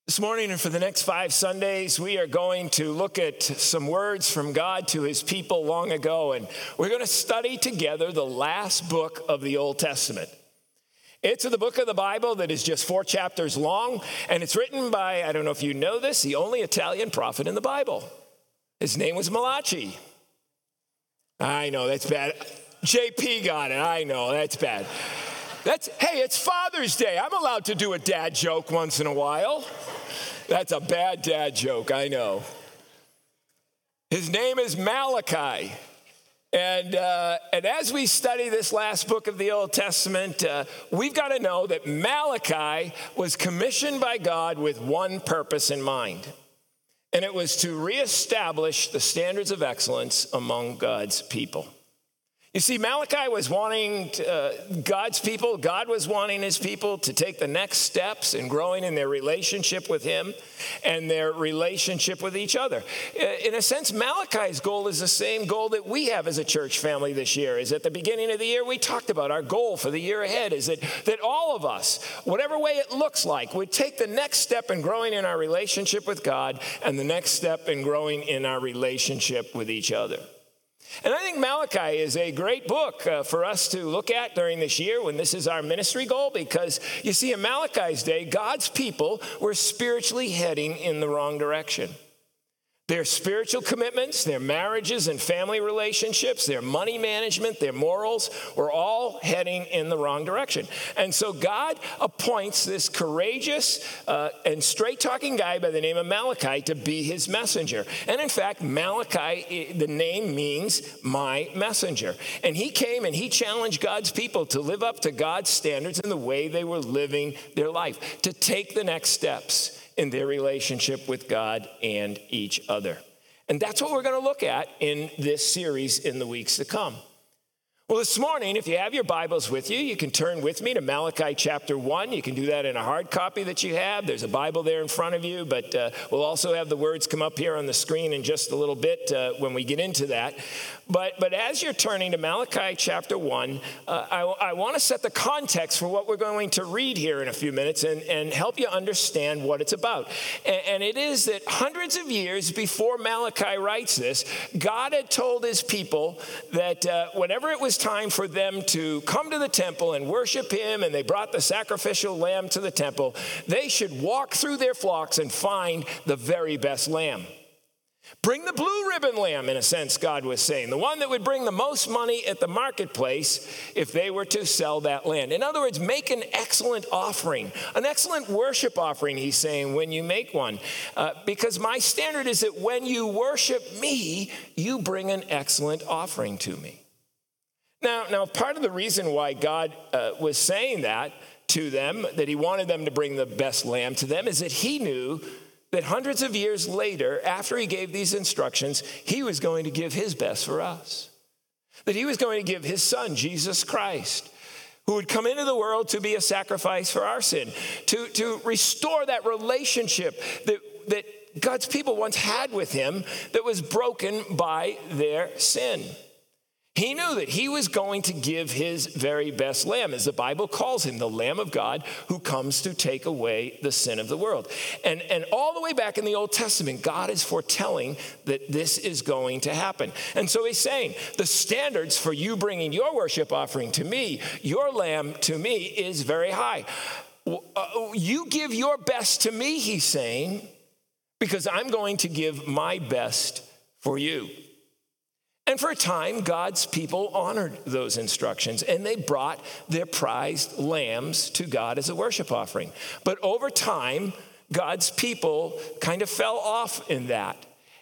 This morning and for the next 5 Sundays, we are going to look at some words from God to his people long ago, and we're going to study together the last book of the Old Testament. It's the book of the Bible that is just 4 chapters long, and it's written by, I don't know if you know this, the only Italian prophet in the Bible. His name was Malachi. I know, that's bad. JP got it. I know, that's bad. Hey, it's Father's Day. I'm allowed to do a dad joke once in a while. That's a bad dad joke, I know. His name is Malachi. And as we study this last book of the Old Testament, we've got to know that Malachi was commissioned by God with one purpose in mind. And it was to reestablish the standards of excellence among God's people. You see, Malachi was wanting God's people, God was wanting his people to take the next steps in growing in their relationship with him and their relationship with each other. In a sense, Malachi's goal is the same goal that we have as a church family this year. Is at the beginning of the year, we talked about our goal for the year ahead is that all of us, whatever way it looks like, would take the next step in growing in our relationship with God and the next step in growing in our relationship with each other. And I think Malachi is a great book for us to look at during this year when this is our ministry goal, because you see, in Malachi's day, God's people were spiritually heading in the wrong direction. Their spiritual commitments, their marriages and family relationships, their money management, their morals were all heading in the wrong direction. And so God appoints this courageous and straight-talking guy by the name of Malachi to be his messenger. And in fact, Malachi, the name means my messenger. And he came and he challenged God's people to live up to God's standards in the way they were living their life, to take the next steps in their relationship with God and each other. And that's what we're going to look at in this series in the weeks to come. Well, this morning, if you have your Bibles with you, you can turn with me to Malachi chapter 1. You can do that in a hard copy that you have. There's a Bible there in front of you, but we'll also have the words come up here on the screen in just a little bit when we get into that. But as you're turning to Malachi chapter 1, I want to set the context for what we're going to read here in a few minutes and help you understand what it's about. And it is that hundreds of years before Malachi writes this, God had told his people that whenever it was time for them to come to the temple and worship him, and they brought the sacrificial lamb to the temple, they should walk through their flocks and find the very best lamb. Bring the blue ribbon lamb, in a sense, God was saying, the one that would bring the most money at the marketplace if they were to sell that land. In other words, make an excellent offering, an excellent worship offering, he's saying, when you make one. Because my standard is that when you worship me, you bring an excellent offering to me. Now, part of the reason why God was saying that to them, that he wanted them to bring the best lamb to them, is that he knew that hundreds of years later, after he gave these instructions, he was going to give his best for us. That he was going to give his son, Jesus Christ, who would come into the world to be a sacrifice for our sin, to restore that relationship that God's people once had with him that was broken by their sin. He knew that he was going to give his very best lamb, as the Bible calls him, the Lamb of God who comes to take away the sin of the world. And all the way back in the Old Testament, God is foretelling that this is going to happen. And so he's saying, the standards for you bringing your worship offering to me, your lamb to me, is very high. You give your best to me, he's saying, because I'm going to give my best for you. And for a time, God's people honored those instructions, and they brought their prized lambs to God as a worship offering. But over time, God's people kind of fell off in that.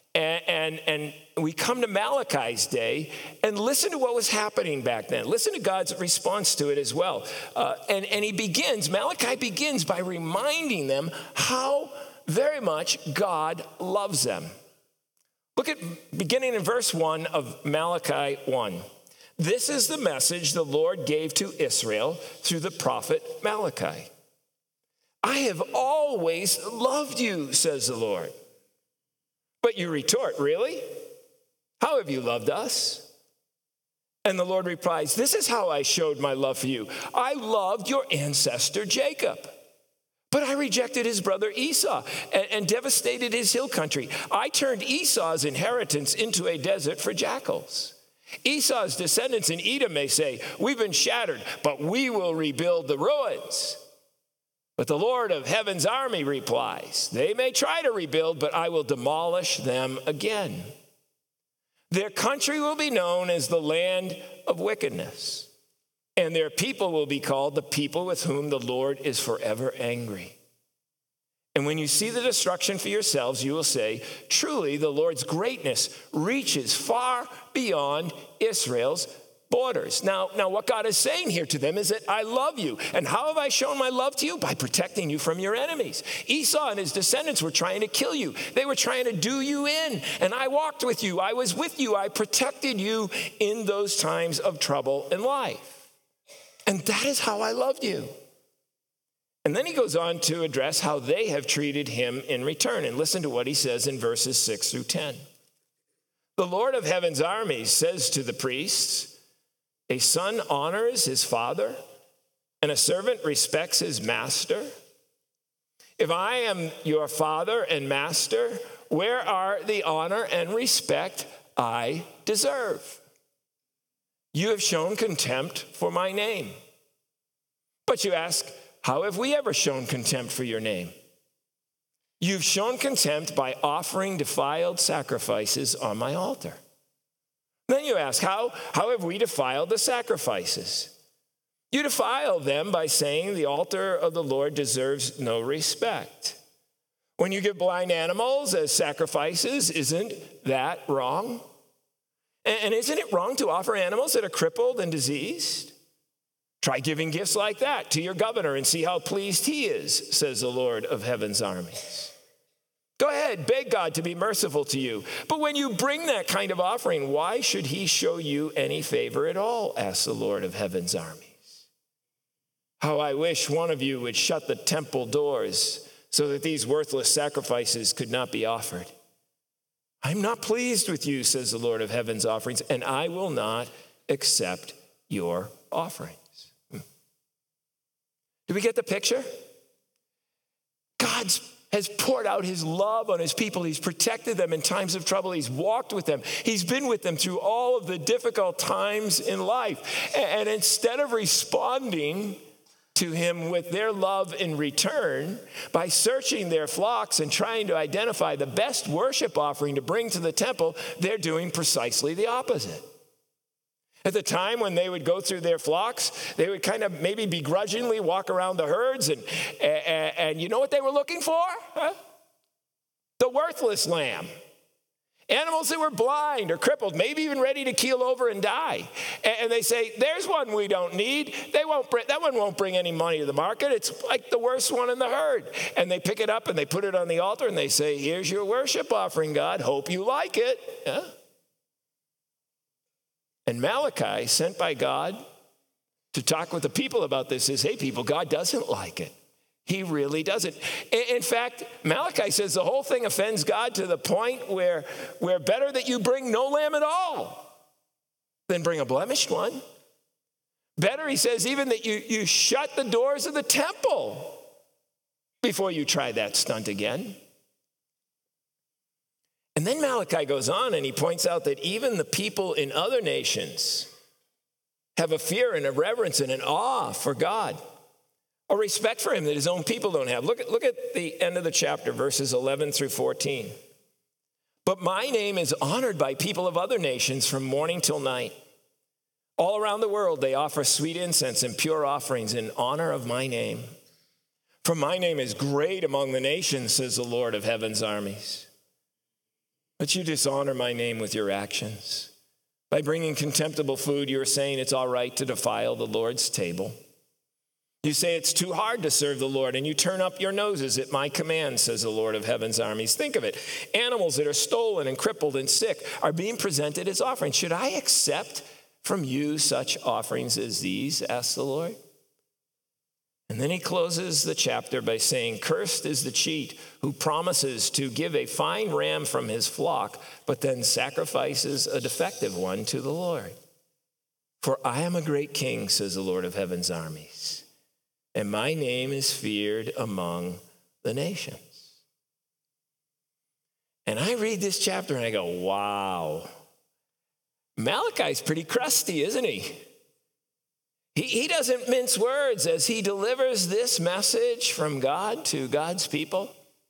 And we come to Malachi's day and listen to what was happening back then. Listen to God's response to it as well. And Malachi begins by reminding them how very much God loves them. Look at beginning in verse 1 of Malachi 1. This is the message the Lord gave to Israel through the prophet Malachi. I have always loved you, says the Lord. But you retort, really? How have you loved us? And the Lord replies, this is how I showed my love for you. I loved your ancestor Jacob. But I rejected his brother Esau and devastated his hill country. I turned Esau's inheritance into a desert for jackals. Esau's descendants in Edom may say, we've been shattered, but we will rebuild the ruins. But the Lord of heaven's army replies, they may try to rebuild, but I will demolish them again. Their country will be known as the land of wickedness, and their people will be called the people with whom the Lord is forever angry. And when you see the destruction for yourselves, you will say, truly, the Lord's greatness reaches far beyond Israel's borders. Now, what God is saying here to them is that I love you. And how have I shown my love to you? By protecting you from your enemies. Esau and his descendants were trying to kill you. They were trying to do you in. And I walked with you. I was with you. I protected you in those times of trouble in life. And that is how I loved you. And then he goes on to address how they have treated him in return. And listen to what he says in verses 6 through 10. The Lord of heaven's armies says to the priests, a son honors his father, and a servant respects his master. If I am your father and master, where are the honor and respect I deserve? You have shown contempt for my name. But you ask, how have we ever shown contempt for your name? You've shown contempt by offering defiled sacrifices on my altar. Then you ask, how have we defiled the sacrifices? You defile them by saying the altar of the Lord deserves no respect. When you give blind animals as sacrifices, isn't that wrong? And isn't it wrong to offer animals that are crippled and diseased? Try giving gifts like that to your governor and see how pleased he is, says the Lord of heaven's armies. Go ahead, beg God to be merciful to you. But when you bring that kind of offering, why should he show you any favor at all, asks the Lord of heaven's armies. How I wish one of you would shut the temple doors so that these worthless sacrifices could not be offered. I'm not pleased with you, says the Lord of heaven's offerings, and I will not accept your offerings. Do we get the picture? God has poured out his love on his people. He's protected them in times of trouble. He's walked with them. He's been with them through all of the difficult times in life. And instead of responding to him with their love in return by searching their flocks and trying to identify the best worship offering to bring to the temple, they're doing precisely the opposite. At the time when they would go through their flocks, they would kind of maybe begrudgingly walk around the herds, and you know what they were looking for? Huh? The worthless lamb. Animals that were blind or crippled, maybe even ready to keel over and die. And they say, there's one we don't need. That one won't bring any money to the market. It's like the worst one in the herd. And they pick it up and they put it on the altar and they say, here's your worship offering, God. Hope you like it. Yeah. And Malachi, sent by God to talk with the people about this, says, hey, people, God doesn't like it. He really doesn't. In fact, Malachi says the whole thing offends God to the point where better that you bring no lamb at all than bring a blemished one. Better, he says, even that you shut the doors of the temple before you try that stunt again. And then Malachi goes on and he points out that even the people in other nations have a fear and a reverence and an awe for God, a respect for him that his own people don't have. Look at the end of the chapter, verses 11 through 14. But my name is honored by people of other nations from morning till night. All around the world they offer sweet incense and pure offerings in honor of my name. For my name is great among the nations, says the Lord of heaven's armies. But you dishonor my name with your actions. By bringing contemptible food, you're saying it's all right to defile the Lord's table. You say it's too hard to serve the Lord, and you turn up your noses at my command, says the Lord of heaven's armies. Think of it. Animals that are stolen and crippled and sick are being presented as offerings. Should I accept from you such offerings as these, asks the Lord? And then he closes the chapter by saying, cursed is the cheat who promises to give a fine ram from his flock, but then sacrifices a defective one to the Lord. For I am a great king, says the Lord of heaven's armies, and my name is feared among the nations. And I read this chapter and I go, wow, Malachi's pretty crusty, isn't he? He doesn't mince words as he delivers this message from God to God's people.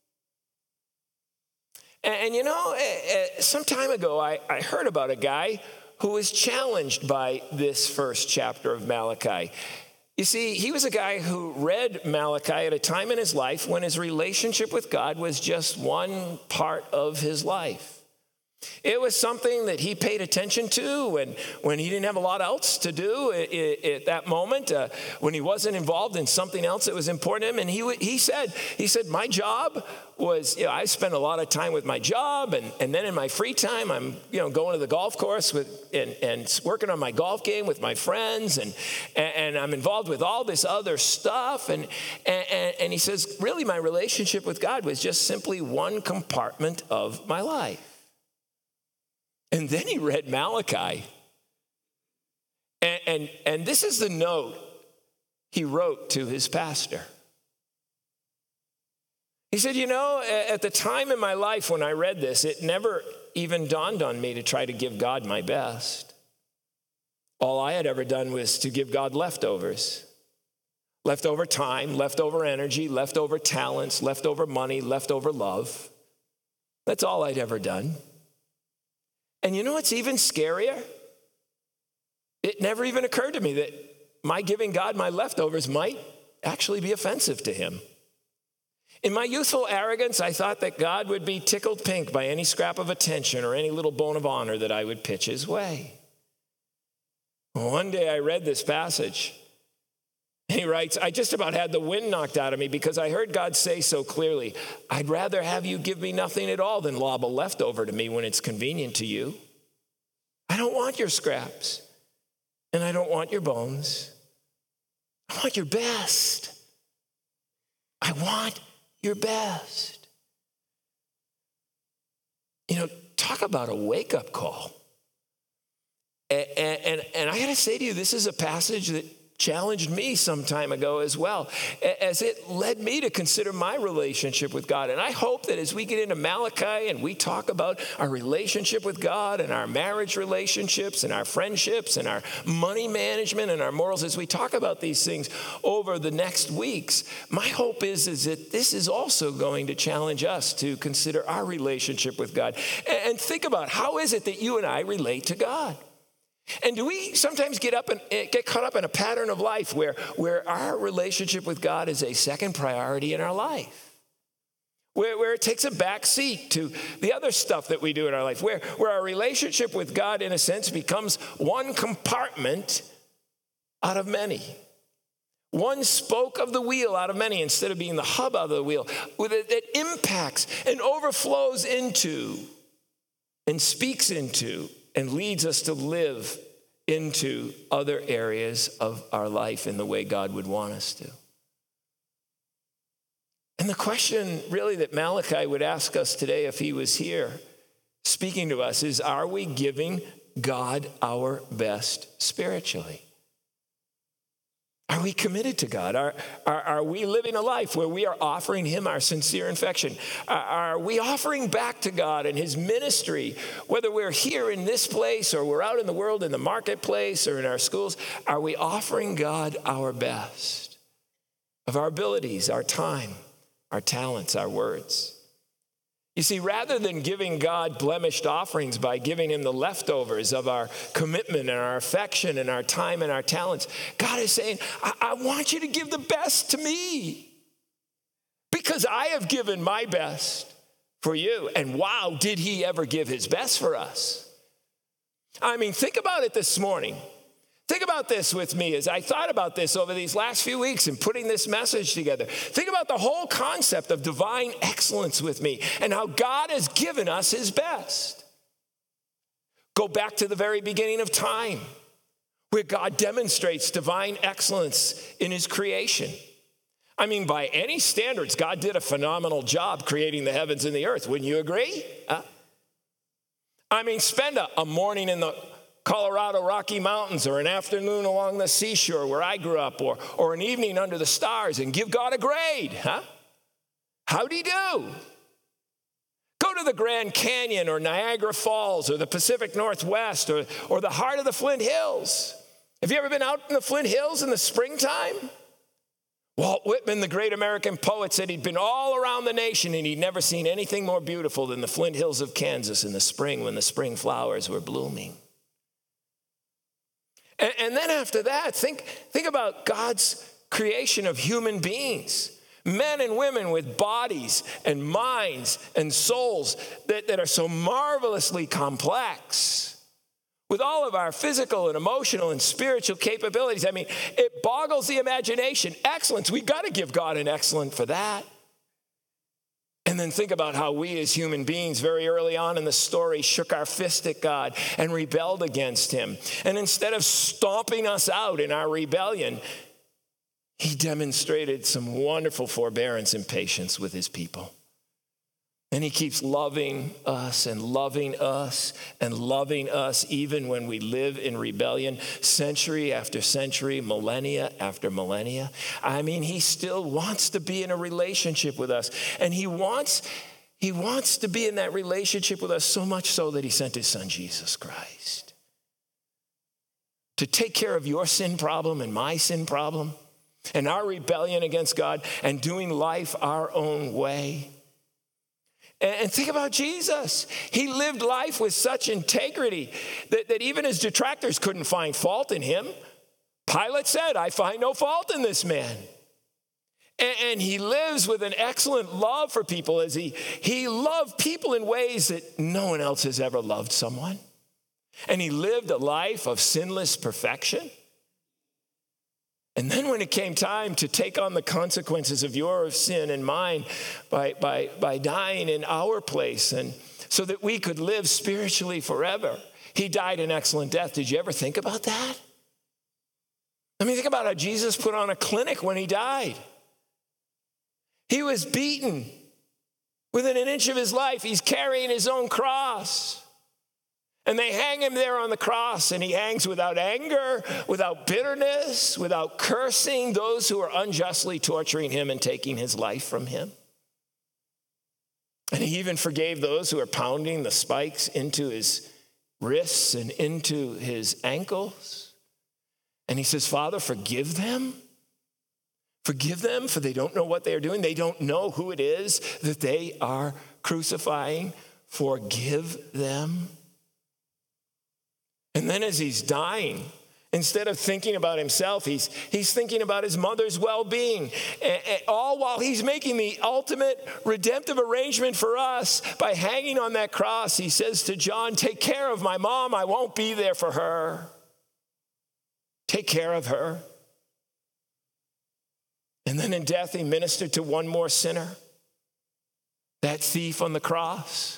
And you know, some time ago, I heard about a guy who was challenged by this first chapter of Malachi. You see, he was a guy who read Malachi at a time in his life when his relationship with God was just one part of his life. It was something that he paid attention to when he didn't have a lot else to do at that moment, when he wasn't involved in something else that was important to him. And he said, my job was, I spent a lot of time with my job, and then in my free time, I'm going to the golf course and working on my golf game with my friends, and I'm involved with all this other stuff. And he says, really, my relationship with God was just simply one compartment of my life. And then he read Malachi. And this is the note he wrote to his pastor. He said, at the time in my life when I read this, it never even dawned on me to try to give God my best. All I had ever done was to give God leftovers. Leftover time, leftover energy, leftover talents, leftover money, leftover love. That's all I'd ever done. And you know what's even scarier? It never even occurred to me that my giving God my leftovers might actually be offensive to him. In my youthful arrogance, I thought that God would be tickled pink by any scrap of attention or any little bone of honor that I would pitch his way. One day I read this passage. He writes, I just about had the wind knocked out of me because I heard God say so clearly, I'd rather have you give me nothing at all than lob a leftover to me when it's convenient to you. I don't want your scraps, and I don't want your bones. I want your best. I want your best. Talk about a wake-up call. And I got to say to you, this is a passage that challenged me some time ago as well, as it led me to consider my relationship with God. And I hope that as we get into Malachi and we talk about our relationship with God and our marriage relationships and our friendships and our money management and our morals, as we talk about these things over the next weeks, my hope is that this is also going to challenge us to consider our relationship with God and think about how is it that you and I relate to God. And do we sometimes get caught up in a pattern of life where our relationship with God is a second priority in our life? Where it takes a back seat to the other stuff that we do in our life, where our relationship with God, in a sense, becomes one compartment out of many. One spoke of the wheel out of many instead of being the hub out of the wheel that impacts and overflows into and speaks into and leads us to live into other areas of our life in the way God would want us to. And the question really that Malachi would ask us today if he was here speaking to us is, are we giving God our best spiritually? Are we committed to God? Are we living a life where we are offering him our sincere affection? Are we offering back to God and his ministry, whether we're here in this place or we're out in the world in the marketplace or in our schools? Are we offering God our best of our abilities, our time, our talents, our words? You see, rather than giving God blemished offerings by giving him the leftovers of our commitment and our affection and our time and our talents, God is saying, I want you to give the best to me because I have given my best for you. And wow, did he ever give his best for us? I mean, think about it this morning. Think about this with me as I thought about this over these last few weeks and putting this message together. Think about the whole concept of divine excellence with me and how God has given us his best. Go back to the very beginning of time where God demonstrates divine excellence in his creation. I mean, by any standards, God did a phenomenal job creating the heavens and the earth. Wouldn't you agree? I mean, spend a morning in the Colorado Rocky Mountains, or an afternoon along the seashore where I grew up, or an evening under the stars and give God a grade, huh? How'd he do? Go to the Grand Canyon or Niagara Falls or the Pacific Northwest or the heart of the Flint Hills. Have you ever been out in the Flint Hills in the springtime? Walt Whitman, the great American poet, said he'd been all around the nation and he'd never seen anything more beautiful than the Flint Hills of Kansas in the spring when the spring flowers were blooming. And then after that, think about God's creation of human beings. Men and women with bodies and minds and souls that are so marvelously complex. With all of our physical and emotional and spiritual capabilities. I mean, it boggles the imagination. Excellence, we've got to give God an excellent for that. And then think about how we as human beings very early on in the story shook our fist at God and rebelled against him. And instead of stomping us out in our rebellion, he demonstrated some wonderful forbearance and patience with his people. And he keeps loving us and loving us and loving us even when we live in rebellion, century after century, millennia after millennia. I mean, he still wants to be in a relationship with us. And he wants to be in that relationship with us so much so that he sent his son, Jesus Christ, to take care of your sin problem and my sin problem and our rebellion against God and doing life our own way. And think about Jesus. He lived life with such integrity that even his detractors couldn't find fault in him. Pilate said, I find no fault in this man. And he lives with an excellent love for people as he loved people in ways that no one else has ever loved someone. And he lived a life of sinless perfection. And then when it came time to take on the consequences of your sin and mine by dying in our place and so that we could live spiritually forever, he died an excellent death. Did you ever think about that? I mean, think about how Jesus put on a clinic when he died. He was beaten within an inch of his life. He's carrying his own cross. And they hang him there on the cross, and he hangs without anger, without bitterness, without cursing those who are unjustly torturing him and taking his life from him. And he even forgave those who are pounding the spikes into his wrists and into his ankles. And he says, Father, forgive them. Forgive them, for they don't know what they are doing. They don't know who it is that they are crucifying. Forgive them. And then as he's dying, instead of thinking about himself, he's thinking about his mother's well-being, all while he's making the ultimate redemptive arrangement for us by hanging on that cross. He says to John, take care of my mom. I won't be there for her. Take care of her. And then in death, he ministered to one more sinner, that thief on the cross,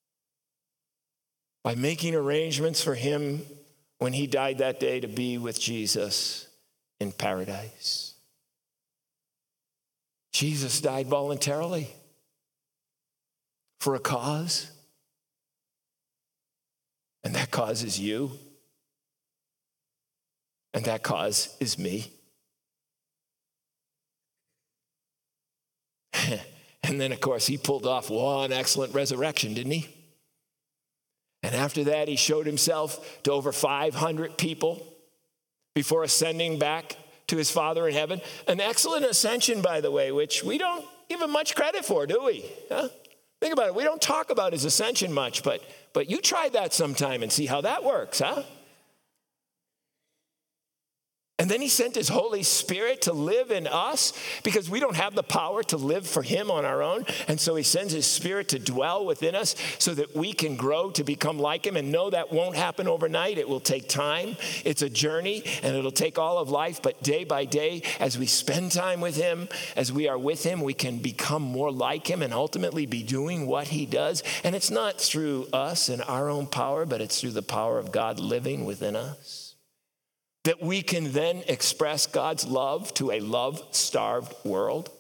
by making arrangements for him when he died that day to be with Jesus in paradise. Jesus died voluntarily for a cause, and that cause is you, and that cause is me. And then, of course, he pulled off one excellent resurrection, didn't he? And after that, he showed himself to over 500 people before ascending back to his Father in heaven. An excellent ascension, by the way, which we don't give him much credit for, do we? Huh? Think about it. We don't talk about his ascension much, but you try that sometime and see how that works, huh? And then he sent his Holy Spirit to live in us because we don't have the power to live for him on our own. And so he sends his Spirit to dwell within us so that we can grow to become like him. And no, that won't happen overnight. It will take time. It's a journey, and it'll take all of life. But day by day, as we spend time with him, as we are with him, we can become more like him and ultimately be doing what he does. And it's not through us and our own power, but it's through the power of God living within us, that we can then express God's love to a love-starved world.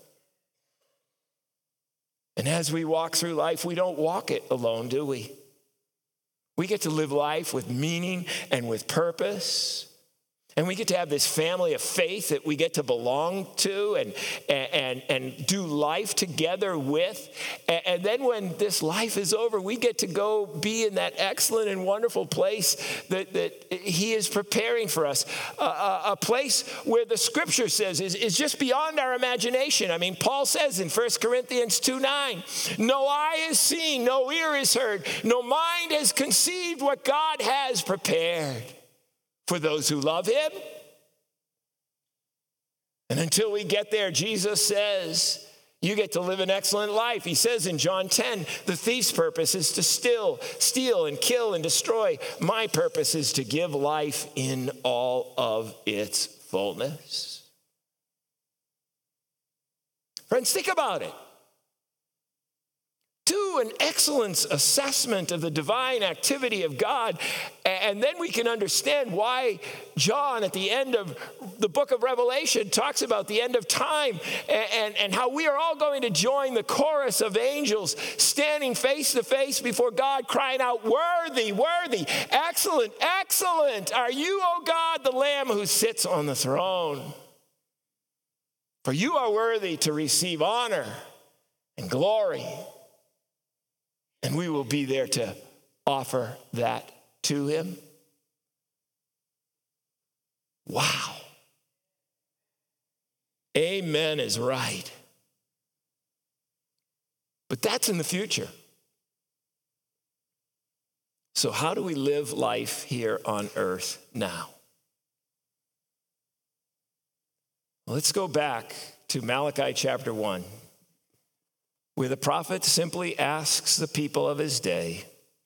And as we walk through life, we don't walk it alone, do we? We get to live life with meaning and with purpose. And we get to have this family of faith that we get to belong to and do life together with. And then when this life is over, we get to go be in that excellent and wonderful place that he is preparing for us. A place where the scripture says is just beyond our imagination. I mean, Paul says in 1 Corinthians 2:9, no eye has seen, no ear has heard, no mind has conceived what God has prepared for those who love him. And until we get there, Jesus says, you get to live an excellent life. He says in John 10, the thief's purpose is to steal and kill and destroy. My purpose is to give life in all of its fullness. Friends, think about it. Do an excellence assessment of the divine activity of God, and then we can understand why John at the end of the book of Revelation talks about the end of time and how we are all going to join the chorus of angels standing face to face before God, crying out, worthy, worthy, excellent, excellent are you, O God, the Lamb who sits on the throne. For you are worthy to receive honor and glory. And we will be there to offer that to him. Wow. Amen is right. But that's in the future. So how do we live life here on earth now? Let's go back to Malachi chapter 1. Where the prophet simply asks the people of his day,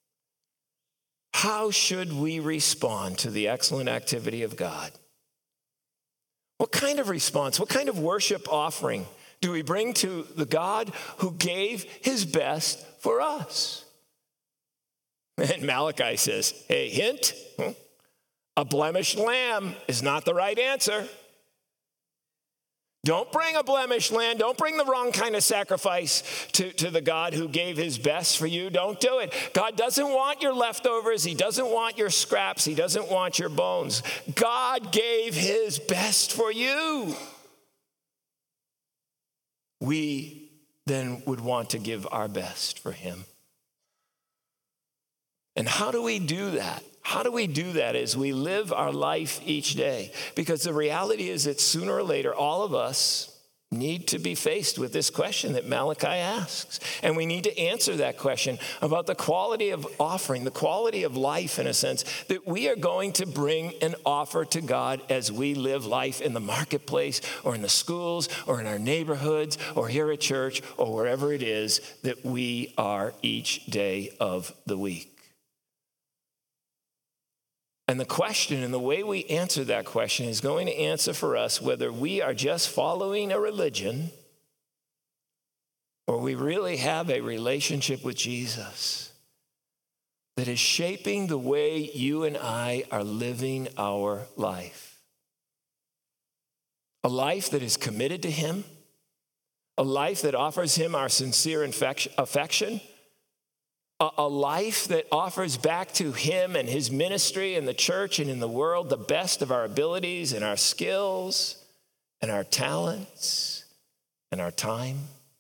how should we respond to the excellent activity of God? What kind of response, what kind of worship offering do we bring to the God who gave his best for us? And Malachi says, hey, hint, a blemished lamb is not the right answer. Don't bring a blemished lamb. Don't bring the wrong kind of sacrifice to the God who gave his best for you. Don't do it. God doesn't want your leftovers. He doesn't want your scraps. He doesn't want your bones. God gave his best for you. We then would want to give our best for him. And how do we do that? How do we do that as we live our life each day? Because the reality is that sooner or later, all of us need to be faced with this question that Malachi asks. And we need to answer that question about the quality of offering, the quality of life, in a sense, that we are going to bring and offer to God as we live life in the marketplace or in the schools or in our neighborhoods or here at church or wherever it is that we are each day of the week. And the question and the way we answer that question is going to answer for us whether we are just following a religion or we really have a relationship with Jesus that is shaping the way you and I are living our life. A life that is committed to him, a life that offers him our sincere affection, a life that offers back to him and his ministry and the church and in the world the best of our abilities and our skills and our talents and our time.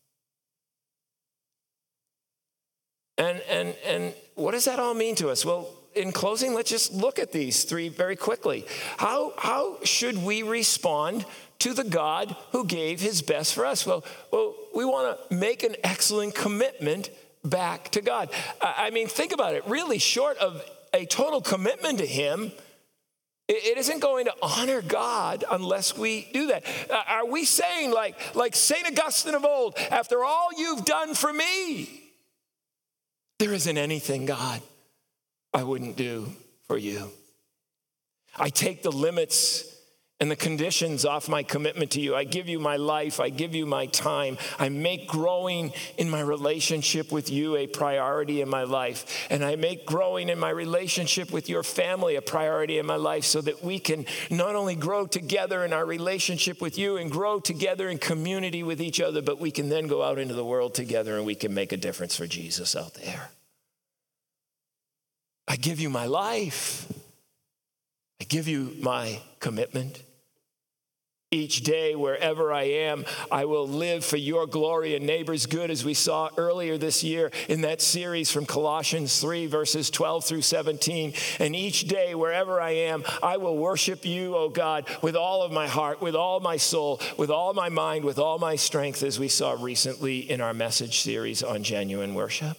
And what does that all mean to us? Well, in closing, let's just look at these three very quickly. How should we respond to the God who gave his best for us? Well, we want to make an excellent commitment back to God. I mean, think about it. Really, short of a total commitment to him, it isn't going to honor God unless we do that. Are we saying like St. Augustine of old, after all you've done for me, there isn't anything, God, I wouldn't do for you? I take the limits and the conditions off my commitment to you. I give you my life. I give you my time. I make growing in my relationship with you a priority in my life. And I make growing in my relationship with your family a priority in my life so that we can not only grow together in our relationship with you and grow together in community with each other, but we can then go out into the world together and we can make a difference for Jesus out there. I give you my life. I give you my commitment. Each day, wherever I am, I will live for your glory and neighbor's good, as we saw earlier this year in that series from Colossians 3, verses 12 through 17. And each day, wherever I am, I will worship you, O God, with all of my heart, with all my soul, with all my mind, with all my strength, as we saw recently in our message series on genuine worship.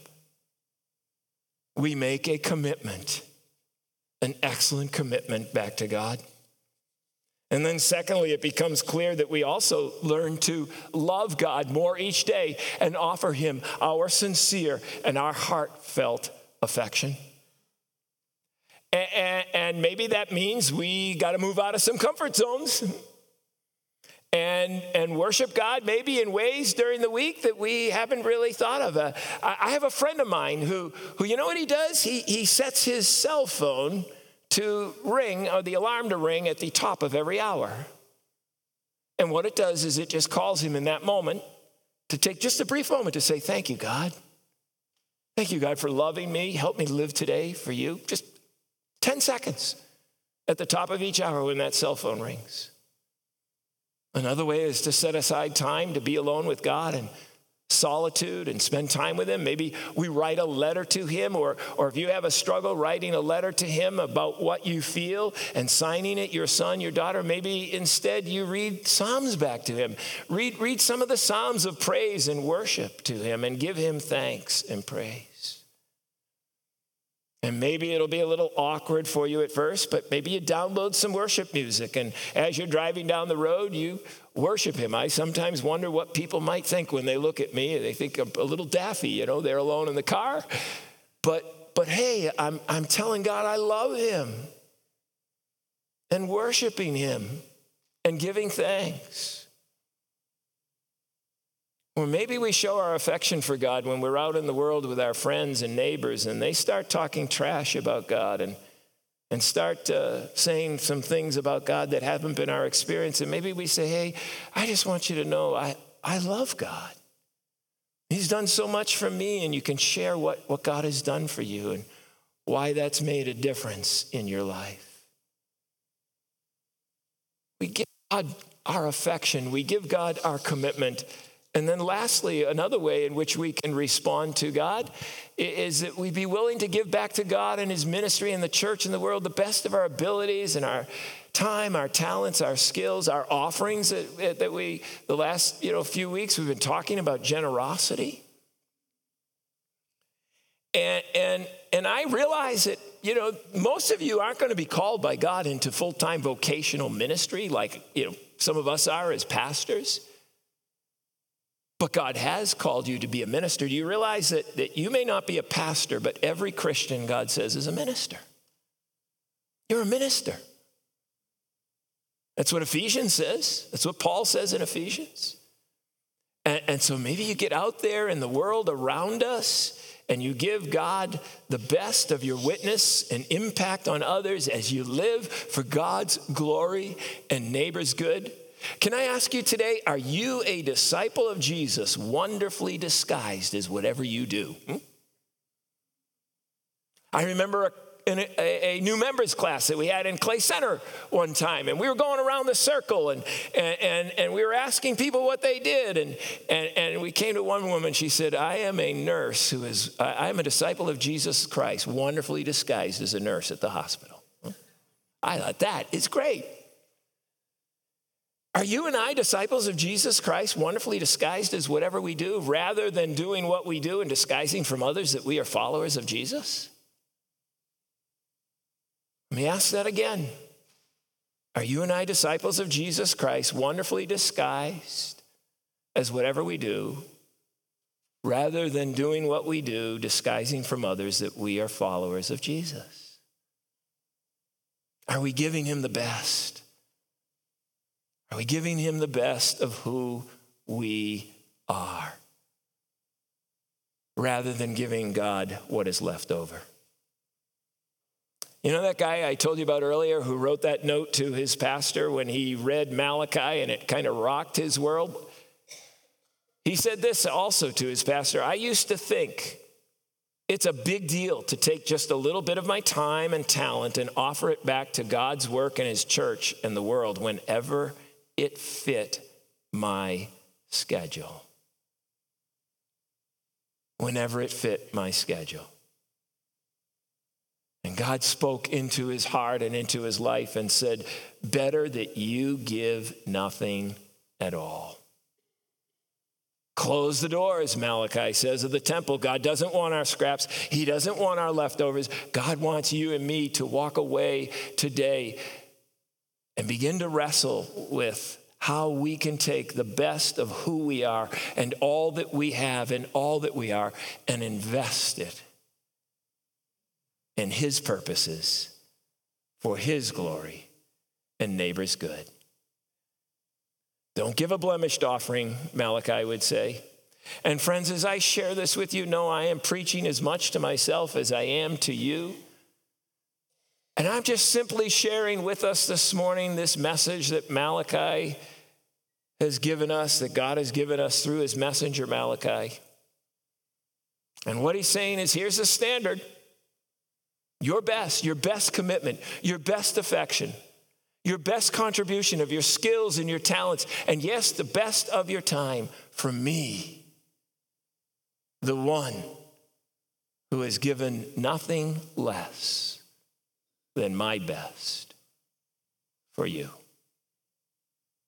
We make a commitment, an excellent commitment back to God. And then secondly, it becomes clear that we also learn to love God more each day and offer him our sincere and our heartfelt affection. And maybe that means we got to move out of some comfort zones and worship God maybe in ways during the week that we haven't really thought of. I have a friend of mine who you know what he does? He sets his cell phone to ring, or the alarm to ring at the top of every hour. And what it does is it just calls him in that moment to take just a brief moment to say, thank you, God. Thank you, God, for loving me. Help me live today for you. Just 10 seconds at the top of each hour when that cell phone rings. Another way is to set aside time to be alone with God and solitude and spend time with him. Maybe we write a letter to him, or if you have a struggle, writing a letter to him about what you feel and signing it, your son, your daughter. Maybe instead you read Psalms back to him. Read some of the Psalms of praise and worship to him and give him thanks and praise. And maybe it'll be a little awkward for you at first, but maybe you download some worship music, and as you're driving down the road, you worship him. I sometimes wonder what people might think when they look at me. They think I'm a little daffy, they're alone in the car. But hey, I'm telling God I love him and worshiping him and giving thanks. Or maybe we show our affection for God when we're out in the world with our friends and neighbors and they start talking trash about God and start saying some things about God that haven't been our experience. And maybe we say, hey, I just want you to know I love God. He's done so much for me, and you can share what God has done for you and why that's made a difference in your life. We give God our affection. We give God our commitment. And then lastly, another way in which we can respond to God is that we be willing to give back to God and his ministry and the church and the world the best of our abilities and our time, our talents, our skills, our offerings that we, the last few weeks, we've been talking about generosity. And I realize that, most of you aren't going to be called by God into full-time vocational ministry like, some of us are as pastors. But God has called you to be a minister. Do you realize that you may not be a pastor, but every Christian, God says, is a minister? You're a minister. That's what Ephesians says. That's what Paul says in Ephesians. And so maybe you get out there in the world around us and you give God the best of your witness and impact on others as you live for God's glory and neighbor's good. Can I ask you today, are you a disciple of Jesus wonderfully disguised as whatever you do? I remember a new members class that we had in Clay Center one time, and we were going around the circle and we were asking people what they did, and we came to one woman. She said, I am a nurse I am a disciple of Jesus Christ, wonderfully disguised as a nurse at the hospital. I thought that is great. Are you and I disciples of Jesus Christ, wonderfully disguised as whatever we do, rather than doing what we do and disguising from others that we are followers of Jesus? Let me ask that again. Are you and I disciples of Jesus Christ, wonderfully disguised as whatever we do, rather than doing what we do, disguising from others that we are followers of Jesus? Are we giving him the best? Are we giving him the best of who we are, rather than giving God what is left over? You know that guy I told you about earlier who wrote that note to his pastor when he read Malachi and it kind of rocked his world? He said this also to his pastor: I used to think It's a big deal to take just a little bit of my time and talent and offer it back to God's work and his church and the world whenever it fit my schedule. Whenever it fit my schedule. And God spoke into his heart and into his life and said, better that you give nothing at all. Close the doors, Malachi says, of the temple. God doesn't want our scraps. He doesn't want our leftovers. God wants you and me to walk away today and begin to wrestle with how we can take the best of who we are and all that we have and all that we are and invest it in his purposes for his glory and neighbor's good. Don't give a blemished offering, Malachi would say. And friends, as I share this with you, know I am preaching as much to myself as I am to you. And I'm just simply sharing with us this morning this message that Malachi has given us, that God has given us through his messenger, Malachi. And what he's saying is, here's the standard. Your best commitment, your best affection, your best contribution of your skills and your talents, and yes, the best of your time from me, the one who has given nothing less than my best for you.